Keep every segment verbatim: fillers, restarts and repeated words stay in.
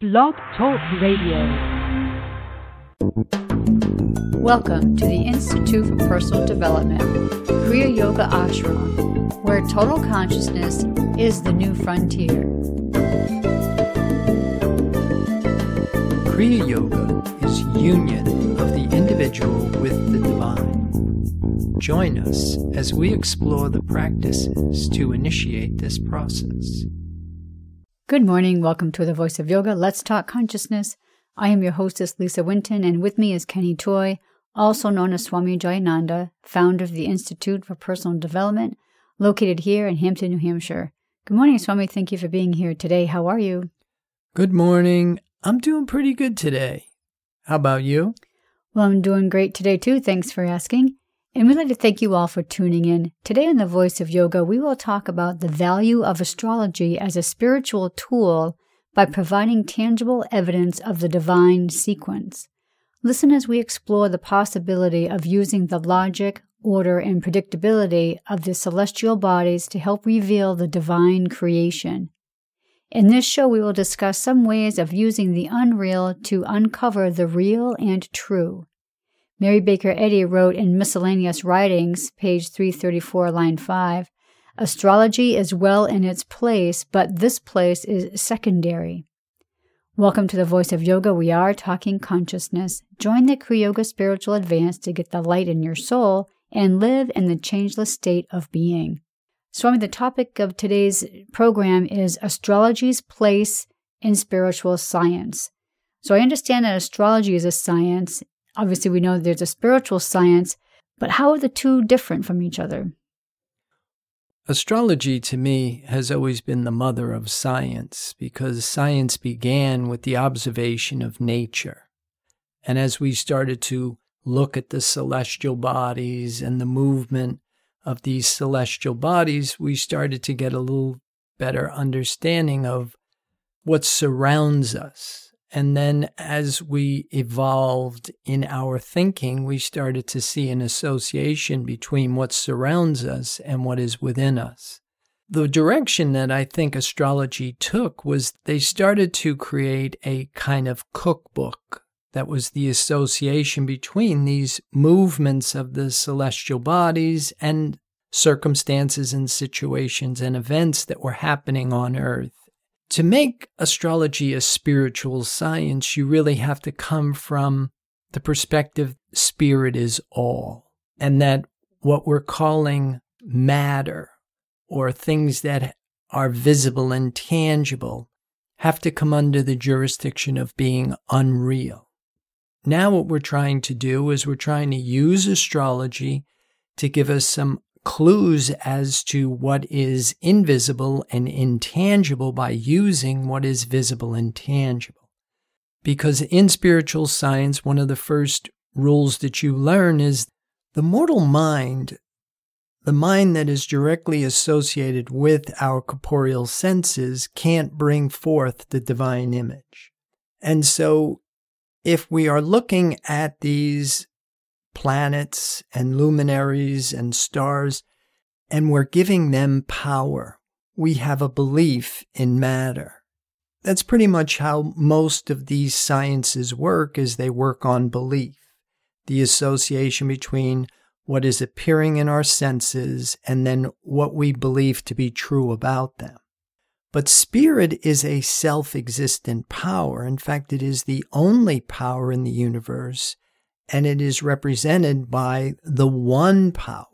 Blog Talk Radio. Welcome to the Institute for Personal Development, Kriya Yoga Ashram, where total consciousness is the new frontier. Kriya Yoga is union of the individual with the divine. Join us as we explore the practices to initiate this process. Good morning. Welcome to the Voice of Yoga. Let's Talk Consciousness. I am your hostess, Lisa Winton, and with me is Kenny Toy, also known as Swami Jayananda, founder of the Institute for Personal Development, located here in Hampton, New Hampshire. Good morning, Swami. Thank you for being here today. How are you? Good morning. I'm doing pretty good today. How about you? Well, I'm doing great today, too. Thanks for asking. And we'd like to thank you all for tuning in. Today on The Voice of Yoga, we will talk about the value of astrology as a spiritual tool by providing tangible evidence of the divine sequence. Listen as we explore the possibility of using the logic, order, and predictability of the celestial bodies to help reveal the divine creation. In this show, we will discuss some ways of using the unreal to uncover the real and true. Mary Baker Eddy wrote in Miscellaneous Writings, page three thirty-four, line five, "Astrology is well in its place, but this place is secondary." Welcome to the Voice of Yoga. We are talking consciousness. Join the Kriya Yoga Spiritual Advance to get the light in your soul and live in the changeless state of being. Swami, the topic of today's program is astrology's place in spiritual science. So I understand that astrology is a science. Obviously, we know there's a spiritual science, but how are the two different from each other? Astrology, to me, has always been the mother of science because science began with the observation of nature. And as we started to look at the celestial bodies and the movement of these celestial bodies, we started to get a little better understanding of what surrounds us. And then as we evolved in our thinking, we started to see an association between what surrounds us and what is within us. The direction that I think astrology took was they started to create a kind of cookbook that was the association between these movements of the celestial bodies and circumstances and situations and events that were happening on Earth. To make astrology a spiritual science, you really have to come from the perspective spirit is all, and that what we're calling matter or things that are visible and tangible have to come under the jurisdiction of being unreal. Now what we're trying to do is we're trying to use astrology to give us some clues as to what is invisible and intangible by using what is visible and tangible. Because in spiritual science, one of the first rules that you learn is the mortal mind, the mind that is directly associated with our corporeal senses, can't bring forth the divine image. And so if we are looking at these planets and luminaries and stars, and we're giving them power. We have a belief in matter. That's pretty much how most of these sciences work, is they work on belief, the association between what is appearing in our senses and then what we believe to be true about them. But spirit is a self-existent power. In fact, it is the only power in the universe, and it is represented by the one power,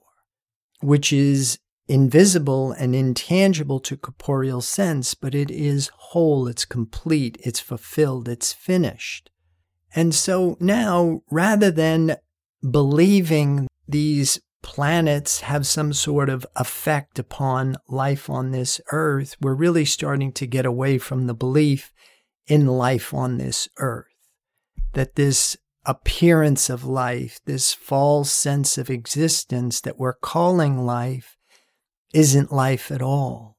which is invisible and intangible to corporeal sense, but it is whole, it's complete, it's fulfilled, it's finished. And so now, rather than believing these planets have some sort of effect upon life on this earth, we're really starting to get away from the belief in life on this earth, that this appearance of life, this false sense of existence that we're calling life, isn't life at all.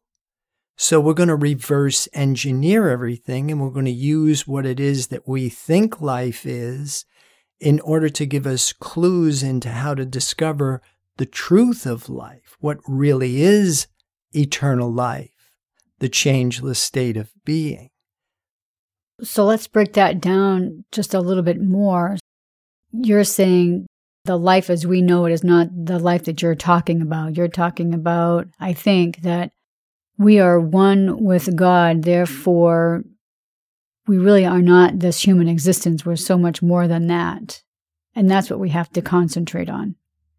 So we're going to reverse engineer everything, and we're going to use what it is that we think life is in order to give us clues into how to discover the truth of life, what really is eternal life, the changeless state of being. So let's break that down just a little bit more. You're saying the life as we know it is not the life that you're talking about. You're talking about, I think, that we are one with God, therefore we really are not this human existence. We're so much more than that. And that's what we have to concentrate on.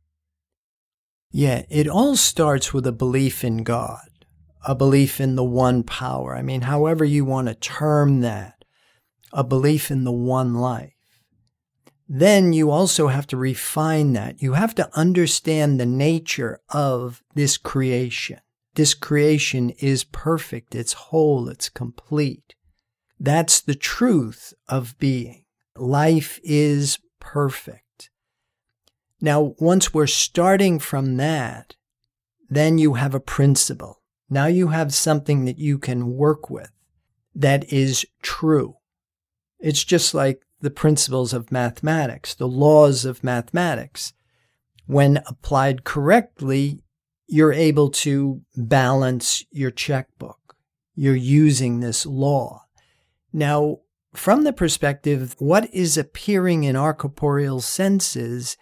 Yeah, it all starts with a belief in God, a belief in the one power. I mean, however you want to term that, a belief in the one life. Then you also have to refine that. You have to understand the nature of this creation. This creation is perfect, it's whole, it's complete. That's the truth of being. Life is perfect. Now, once we're starting from that, then you have a principle. Now you have something that you can work with that is true. It's just like the principles of mathematics, the laws of mathematics. When applied correctly, you're able to balance your checkbook. You're using this law. Now, from the perspective, what is appearing in our corporeal senses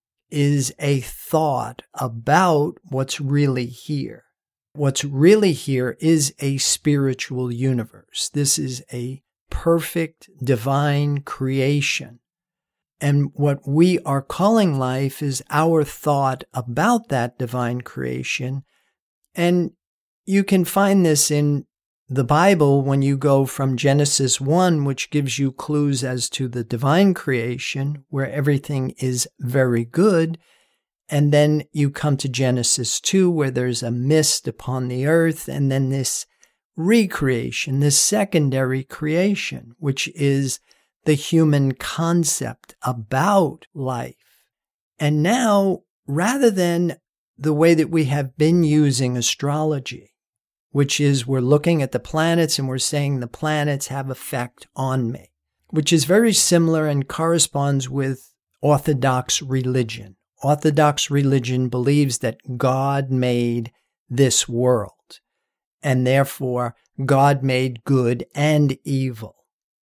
is a thought about what's really here. What's really here is a spiritual universe. This is a perfect divine creation. And what we are calling life is our thought about that divine creation. And you can find this in the Bible when you go from Genesis one, which gives you clues as to the divine creation, where everything is very good. And then you come to Genesis two, where there's a mist upon the earth, and then this recreation, this secondary creation, which is the human concept about life. And now, rather than the way that we have been using astrology, which is we're looking at the planets and we're saying the planets have effect on me, which is very similar and corresponds with Orthodox religion. Orthodox religion believes that God made this world, and therefore God made good and evil.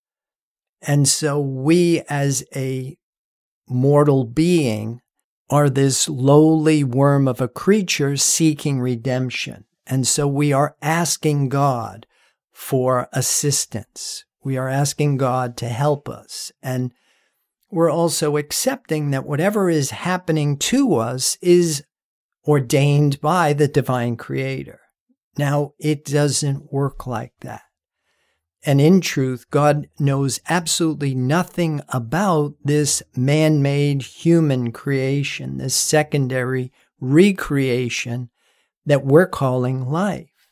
And so we as a mortal being are this lowly worm of a creature seeking redemption. And so we are asking God for assistance. We are asking God to help us. And we're also accepting that whatever is happening to us is ordained by the divine creator. Now, it doesn't work like that. And in truth, God knows absolutely nothing about this man-made human creation, this secondary recreation that we're calling life.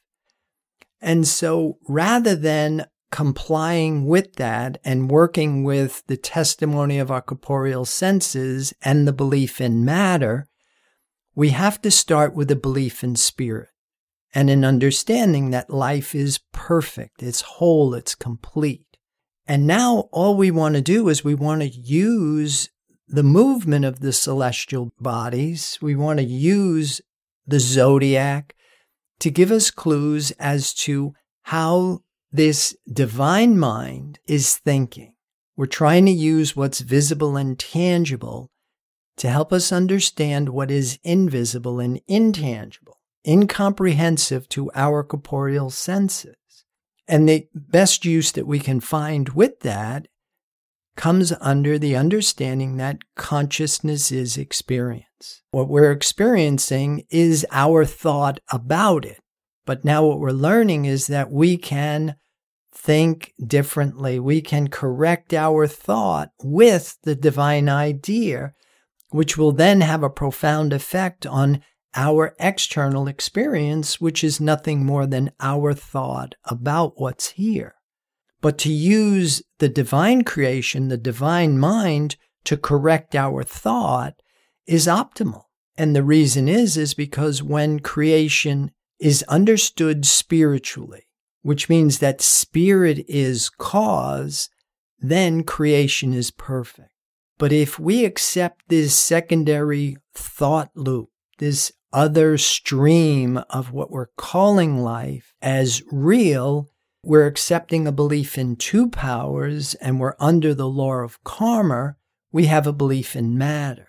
And so rather than complying with that and working with the testimony of our corporeal senses and the belief in matter, we have to start with a belief in spirit and an understanding that life is perfect, it's whole, it's complete. And now all we want to do is we want to use the movement of the celestial bodies. We want to use the zodiac to give us clues as to how this divine mind is thinking. We're trying to use what's visible and tangible to help us understand what is invisible and intangible, incomprehensive to our corporeal senses. And the best use that we can find with that comes under the understanding that consciousness is experience. What we're experiencing is our thought about it. But now what we're learning is that we can think differently. We can correct our thought with the divine idea, which will then have a profound effect on our external experience, which is nothing more than our thought about what's here. But to use the divine creation, the divine mind, to correct our thought is optimal. And the reason is, is because when creation is understood spiritually, which means that spirit is cause, then creation is perfect. But if we accept this secondary thought loop, this other stream of what we're calling life as real, we're accepting a belief in two powers and we're under the law of karma, we have a belief in matter.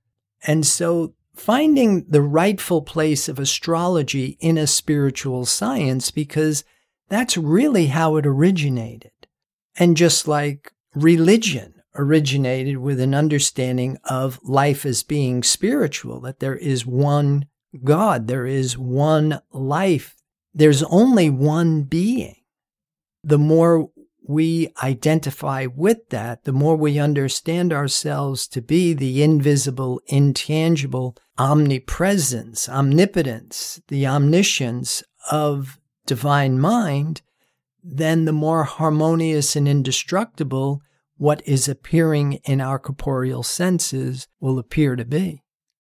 And so finding the rightful place of astrology in a spiritual science, because that's really how it originated. And just like religion originated with an understanding of life as being spiritual, that there is one God, there is one life, there's only one being. The more we identify with that, the more we understand ourselves to be the invisible, intangible omnipresence, omnipotence, the omniscience of divine mind, then the more harmonious and indestructible what is appearing in our corporeal senses will appear to be.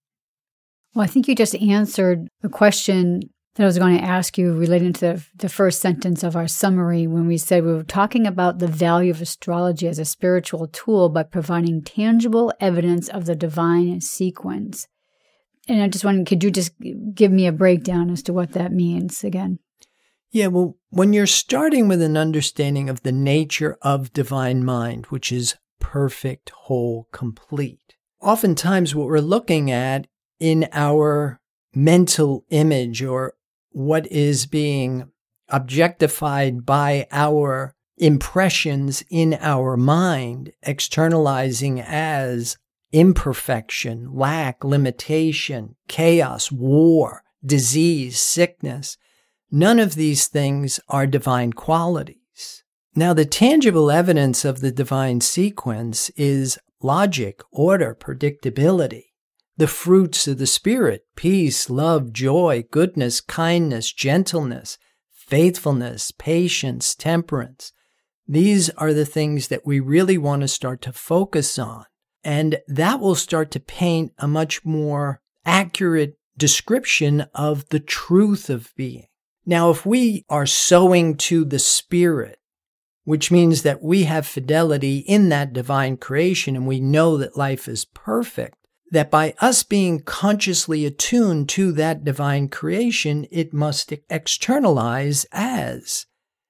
Well, I think you just answered the question that I was going to ask you relating to the, the first sentence of our summary when we said we were talking about the value of astrology as a spiritual tool by providing tangible evidence of the divine sequence. And I just wanted, could you just give me a breakdown as to what that means again? Yeah, well, when you're starting with an understanding of the nature of divine mind, which is perfect, whole, complete, oftentimes what we're looking at in our mental image or what is being objectified by our impressions in our mind, externalizing as imperfection, lack, limitation, chaos, war, disease, sickness. None of these things are divine qualities. Now, the tangible evidence of the divine sequence is logic, order, predictability. The fruits of the Spirit, peace, love, joy, goodness, kindness, gentleness, faithfulness, patience, temperance. These are the things that we really want to start to focus on. And that will start to paint a much more accurate description of the truth of being. Now, if we are sowing to the Spirit, which means that we have fidelity in that divine creation and we know that life is perfect, that by us being consciously attuned to that divine creation, it must externalize as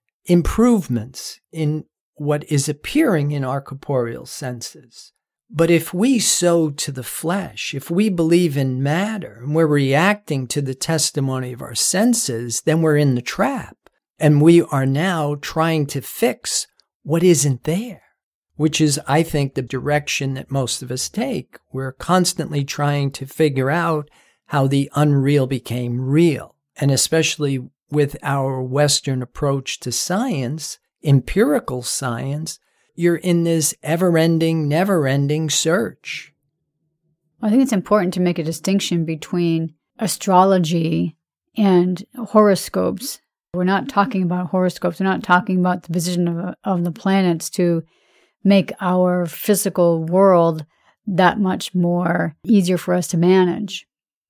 improvements in what is appearing in our corporeal senses. But if we sow to the flesh, if we believe in matter, and we're reacting to the testimony of our senses, then we're in the trap. And we are now trying to fix what isn't there, which is, I think, the direction that most of us take. We're constantly trying to figure out how the unreal became real. And especially with our Western approach to science, empirical science, you're in this ever-ending, never-ending search. I think it's important to make a distinction between astrology and horoscopes. We're not talking about horoscopes. We're not talking about the position of, of the planets to make our physical world that much more easier for us to manage.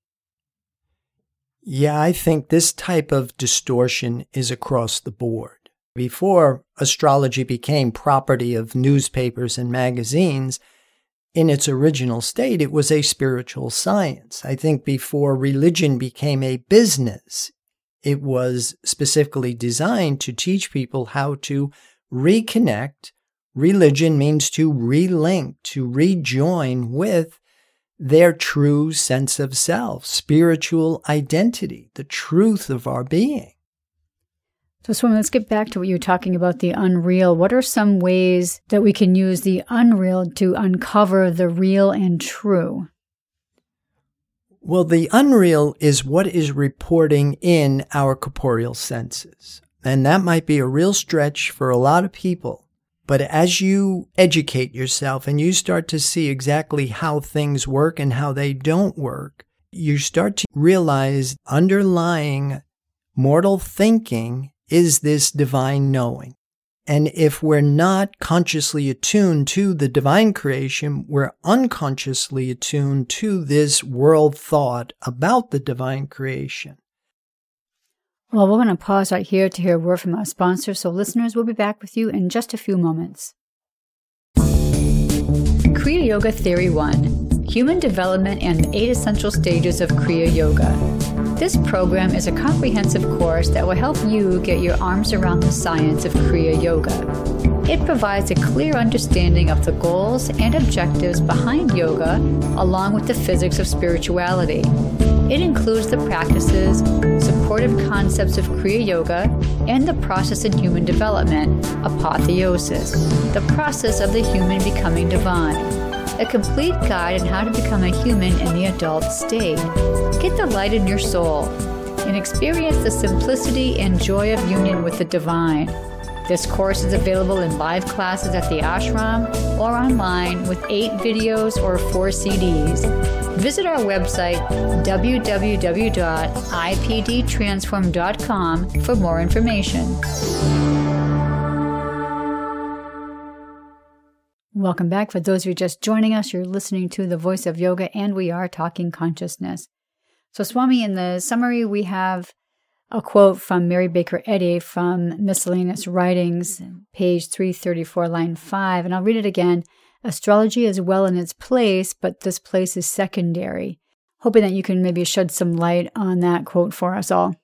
Yeah, I think this type of distortion is across the board. Before astrology became property of newspapers and magazines, in its original state, it was a spiritual science. I think before religion became a business, it was specifically designed to teach people how to reconnect. Religion means to relink, to rejoin with their true sense of self, spiritual identity, the truth of our being. So, Swami, let's get back to what you were talking about, the unreal. What are some ways that we can use the unreal to uncover the real and true? Well, the unreal is what is reporting in our corporeal senses. And that might be a real stretch for a lot of people. But as you educate yourself and you start to see exactly how things work and how they don't work, you start to realize underlying mortal thinking is this divine knowing. And if we're not consciously attuned to the divine creation, we're unconsciously attuned to this world thought about the divine creation. Well, we're going to pause right here to hear a word from our sponsor. So listeners, we'll be back with you in just a few moments. Kriya Yoga Theory one, Human Development and the Eight Essential Stages of Kriya Yoga. This program is a comprehensive course that will help you get your arms around the science of Kriya Yoga. It provides a clear understanding of the goals and objectives behind yoga, along with the physics of spirituality. It includes the practices, supportive concepts of Kriya Yoga, and the process in human development, apotheosis, the process of the human becoming divine. A complete guide on how to become a human in the adult state. Get the light in your soul and experience the simplicity and joy of union with the divine. This course is available in live classes at the ashram or online with eight videos or four C Ds. Visit our website, w w w dot i p d transform dot com, for more information. Welcome back. For those of you just joining us, you're listening to The Voice of Yoga, and we are talking consciousness. So, Swami, in the summary, we have a quote from Mary Baker Eddy from Miscellaneous Writings, page three thirty-four, line five, and I'll read it again. Astrology is well in its place, but this place is secondary. Hoping that you can maybe shed some light on that quote for us all.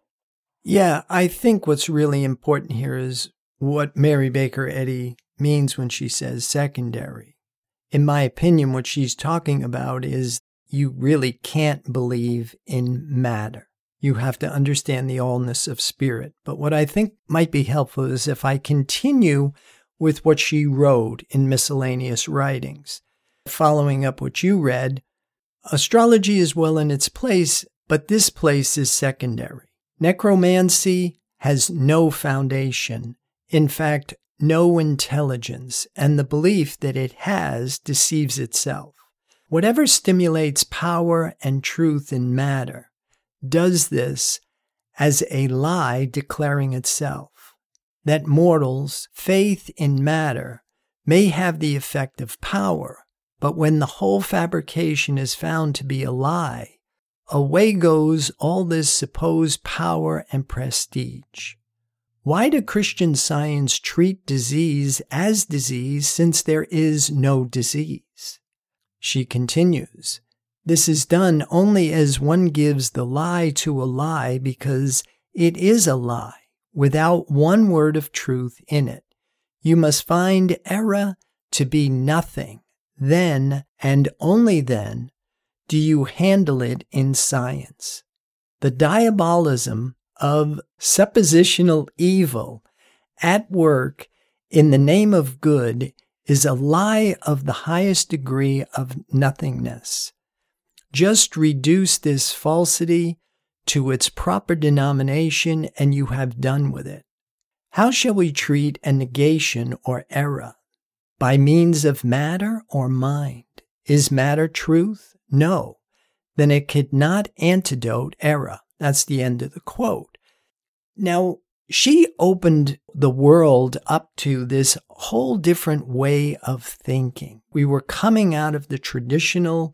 Yeah, I think what's really important here is what Mary Baker Eddy means when she says secondary. In my opinion, what she's talking about is you really can't believe in matter. You have to understand the allness of spirit. But what I think might be helpful is if I continue with what she wrote in Miscellaneous Writings. Following up what you read, astrology is well in its place, but this place is secondary. Necromancy has no foundation. In fact, no intelligence, and the belief that it has deceives itself. Whatever stimulates power and truth in matter does this as a lie declaring itself, that mortals' faith in matter may have the effect of power, but when the whole fabrication is found to be a lie, away goes all this supposed power and prestige. Why do Christian Science treat disease as disease since there is no disease? She continues, this is done only as one gives the lie to a lie because it is a lie, without one word of truth in it. You must find error to be nothing. Then, and only then, do you handle it in science. The diabolism of suppositional evil at work in the name of good is a lie of the highest degree of nothingness. Just reduce this falsity to its proper denomination and you have done with it. How shall we treat a negation or error? By means of matter or mind? Is matter truth? No. Then it could not antidote error. That's the end of the quote. Now, she opened the world up to this whole different way of thinking. We were coming out of the traditional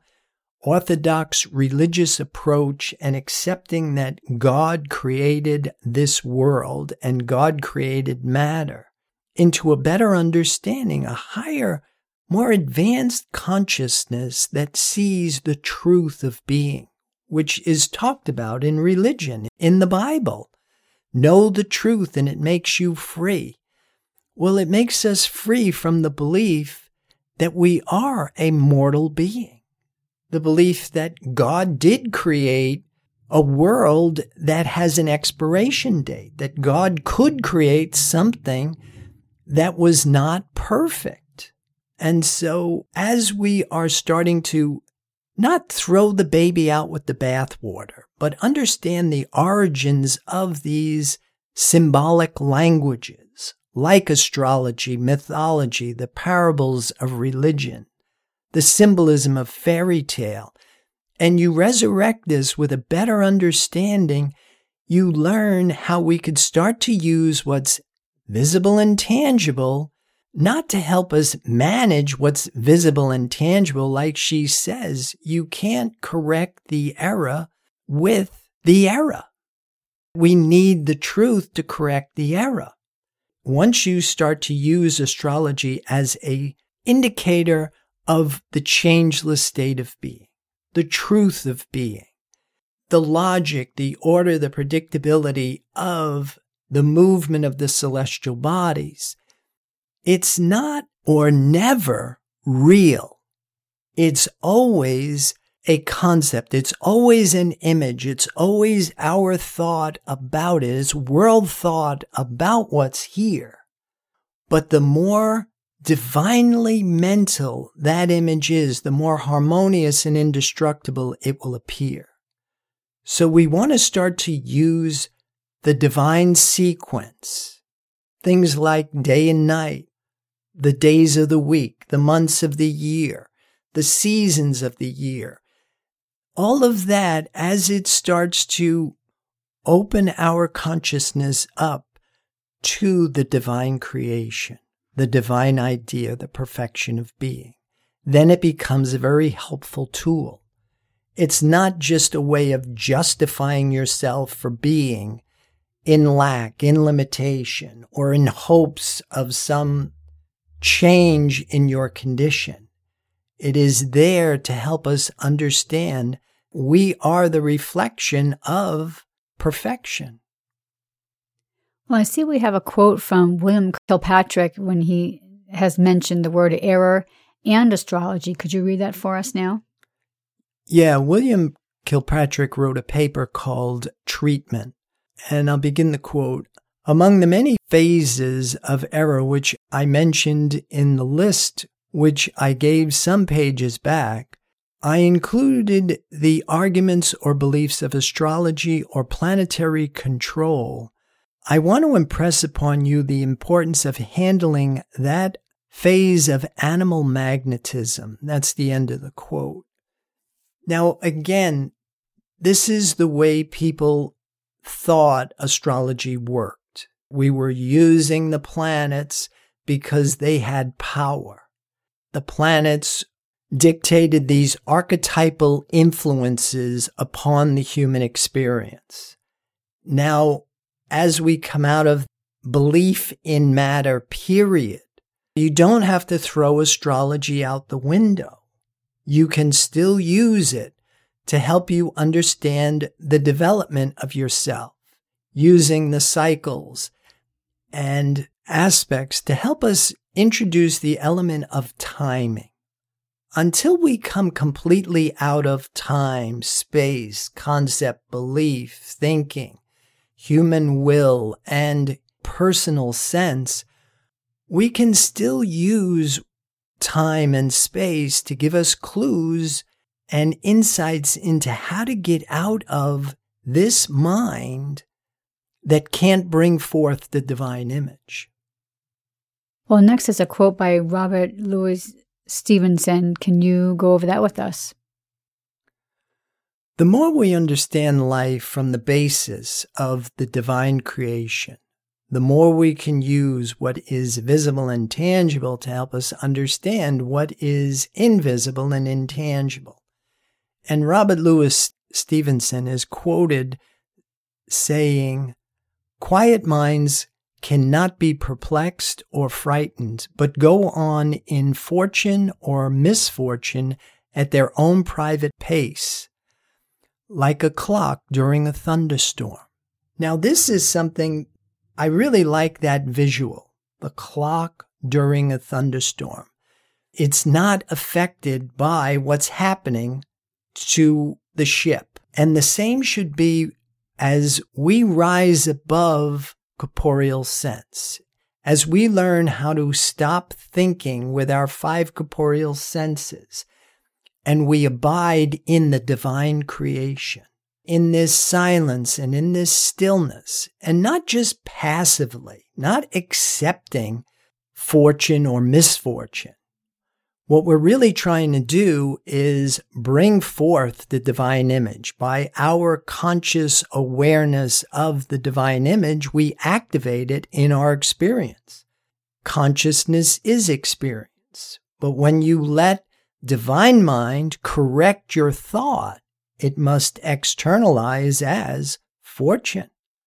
orthodox religious approach and accepting that God created this world and God created matter into a better understanding, a higher, more advanced consciousness that sees the truth of being, which is talked about in religion, in the Bible. Know the truth and it makes you free. Well, it makes us free from the belief that we are a mortal being. The belief that God did create a world that has an expiration date, that God could create something that was not perfect. And so as we are starting to not throw the baby out with the bathwater, but understand the origins of these symbolic languages, like astrology, mythology, the parables of religion, the symbolism of fairy tale, and you resurrect this with a better understanding, you learn how we could start to use what's visible and tangible, not to help us manage what's visible and tangible. Like she says, you can't correct the error with the error. We need the truth to correct the error. Once you start to use astrology as an indicator of the changeless state of being, the truth of being, the logic, the order, the predictability of the movement of the celestial bodies, it's not or never real. It's always a concept. It's always an image. It's always our thought about it. It's world thought about what's here. But the more divinely mental that image is, the more harmonious and indestructible it will appear. So we want to start to use the divine sequence, things like day and night, the days of the week, the months of the year, the seasons of the year. All of that, as it starts to open our consciousness up to the divine creation, the divine idea, the perfection of being, then it becomes a very helpful tool. It's not just a way of justifying yourself for being in lack, in limitation, or in hopes of some change in your condition. It is there to help us understand we are the reflection of perfection. Well, I see we have a quote from William Kilpatrick when he has mentioned the word error and astrology. Could you read that for us now? Yeah, William Kilpatrick wrote a paper called Treatment, and I'll begin the quote. Among the many phases of error which I mentioned in the list which I gave some pages back, I included the arguments or beliefs of astrology or planetary control. I want to impress upon you the importance of handling that phase of animal magnetism. That's the end of the quote. Now, again, this is the way people thought astrology worked. We were using the planets because they had power. The planets dictated these archetypal influences upon the human experience. Now, as we come out of belief in matter, period, you don't have to throw astrology out the window. You can still use it to help you understand the development of yourself, using the cycles and aspects to help us introduce the element of timing. Until we come completely out of time, space, concept, belief, thinking, human will, and personal sense, we can still use time and space to give us clues and insights into how to get out of this mind that can't bring forth the divine image. Well, next is a quote by Robert Louis Stevenson. Can you go over that with us? The more we understand life from the basis of the divine creation, the more we can use what is visible and tangible to help us understand what is invisible and intangible. And Robert Louis Stevenson is quoted saying, "Quiet minds cannot be perplexed or frightened, but go on in fortune or misfortune at their own private pace, like a clock during a thunderstorm." Now, this is something I really like, that visual, the clock during a thunderstorm. It's not affected by what's happening to the ship. And the same should be as we rise above corporeal sense, as we learn how to stop thinking with our five corporeal senses, and we abide in the divine creation, in this silence and in this stillness, and not just passively, not accepting fortune or misfortune. What we're really trying to do is bring forth the divine image. By our conscious awareness of the divine image, we activate it in our experience. Consciousness is experience. But when you let divine mind correct your thought, it must externalize as fortune.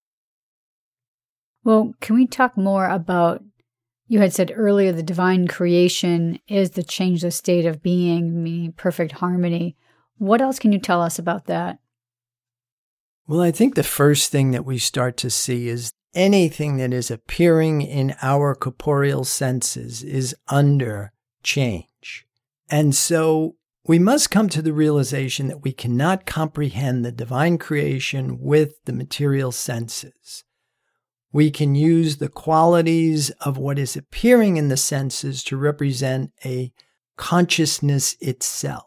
Well, can we talk more about, you had said earlier, the divine creation is the changeless state of being, meaning perfect harmony. What else can you tell us about that? Well, I think the first thing that we start to see is anything that is appearing in our corporeal senses is under change. And so we must come to the realization that we cannot comprehend the divine creation with the material senses. We can use the qualities of what is appearing in the senses to represent a consciousness itself.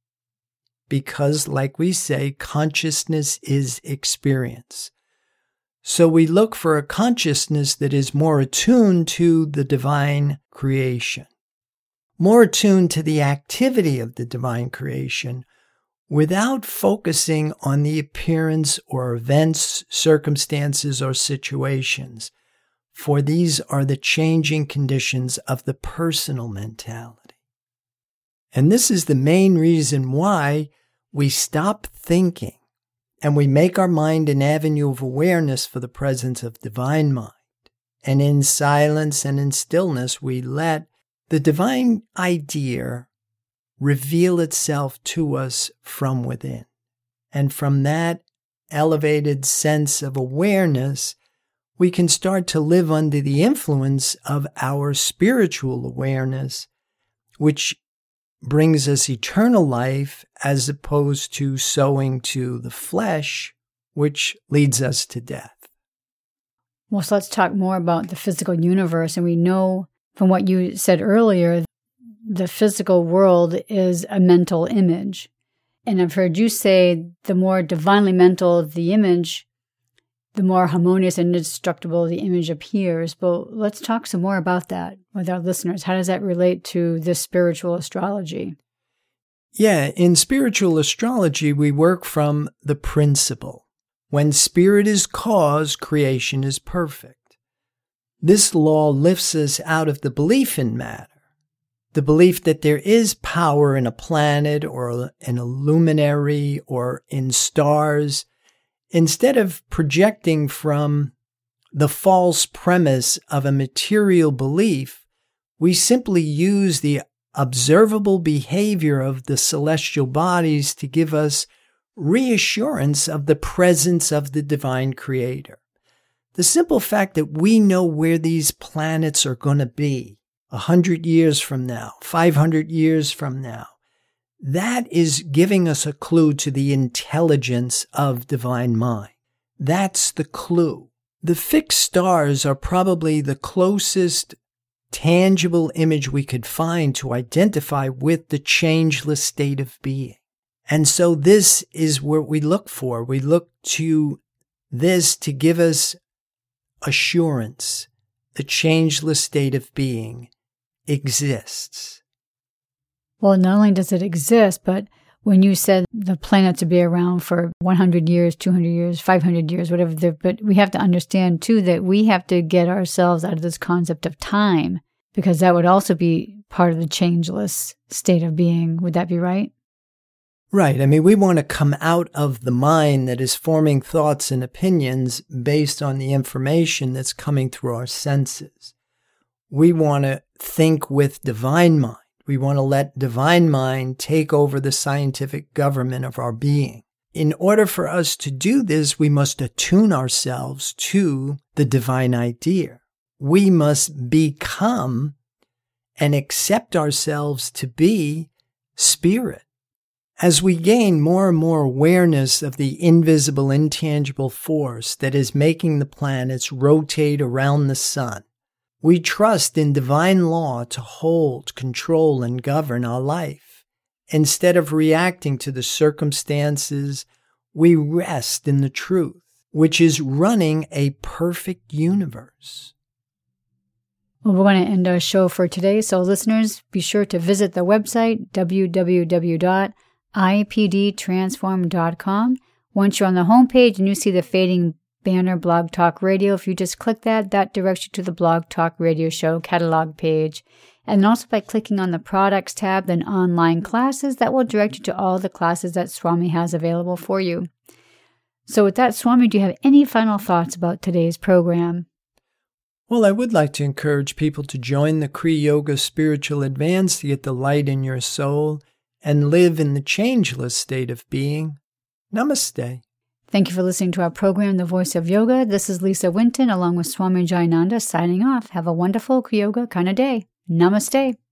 Because, like we say, consciousness is experience. So we look for a consciousness that is more attuned to the divine creation, more attuned to the activity of the divine creation, without focusing on the appearance or events, circumstances, or situations, for these are the changing conditions of the personal mentality. And this is the main reason why we stop thinking and we make our mind an avenue of awareness for the presence of divine mind. And in silence and in stillness, we let the divine idea reveal itself to us from within. And from that elevated sense of awareness, we can start to live under the influence of our spiritual awareness, which brings us eternal life as opposed to sowing to the flesh, which leads us to death. Well, so let's talk more about the physical universe. And we know from what you said earlier, the physical world is a mental image. And I've heard you say the more divinely mental the image, the more harmonious and indestructible the image appears. But let's talk some more about that with our listeners. How does that relate to this spiritual astrology? Yeah, in spiritual astrology, we work from the principle. When spirit is cause, creation is perfect. This law lifts us out of the belief in matter, the belief that there is power in a planet or in a luminary or in stars, instead of projecting from the false premise of a material belief, we simply use the observable behavior of the celestial bodies to give us reassurance of the presence of the divine creator. The simple fact that we know where these planets are going to be a hundred years from now, five hundred years from now, that is giving us a clue to the intelligence of divine mind. That's the clue. The fixed stars are probably the closest tangible image we could find to identify with the changeless state of being. And so this is what we look for. We look to this to give us assurance. The changeless state of being exists. Well, not only does it exist, but when you said the planets would be around for one hundred years, two hundred years, five hundred years, whatever, but we have to understand too that we have to get ourselves out of this concept of time, because that would also be part of the changeless state of being. Would that be right? Right. I mean, we want to come out of the mind that is forming thoughts and opinions based on the information that's coming through our senses. We want to think with divine mind. We want to let divine mind take over the scientific government of our being. In order for us to do this, we must attune ourselves to the divine idea. We must become and accept ourselves to be spirit. As we gain more and more awareness of the invisible, intangible force that is making the planets rotate around the sun, we trust in divine law to hold, control, and govern our life. Instead of reacting to the circumstances, we rest in the truth, which is running a perfect universe. Well, we're going to end our show for today. So listeners, be sure to visit the website, w w w dot i p d transform dot com. Once you're on the homepage and you see the fading banner Blog Talk Radio, if you just click that, that directs you to the Blog Talk Radio Show catalog page. And also by clicking on the Products tab, then Online Classes, that will direct you to all the classes that Swami has available for you. So with that, Swami, do you have any final thoughts about today's program? Well, I would like to encourage people to join the Kriya Yoga Spiritual Advance to get the light in your soul and live in the changeless state of being. Namaste. Thank you for listening to our program, The Voice of Yoga. This is Lisa Winton along with Swami Jayananda signing off. Have a wonderful Yoga kind of day. Namaste.